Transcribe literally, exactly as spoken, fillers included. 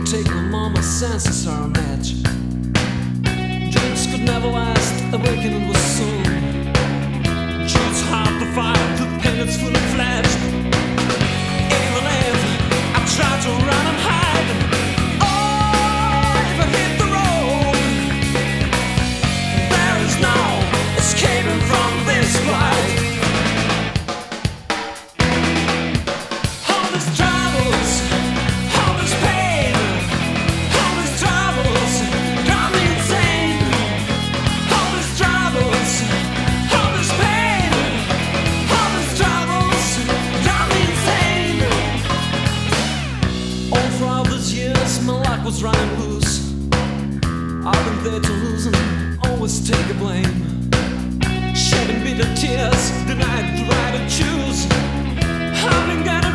take no more, my senses are a match. Dreams could never last, awakening was soon. Choose hard to fight, the pain that's full of flesh. Even if I try to run and hide, oh, if I hit the road, there is no escaping from this fight. All these troubles, all this pain, all these troubles drive me insane. All these troubles, all this pain, all these troubles drive me insane. All throughout these years, my life was running loose. I've been there to lose and always take the blame. Shedding bitter tears, denied the right to choose. I've been getting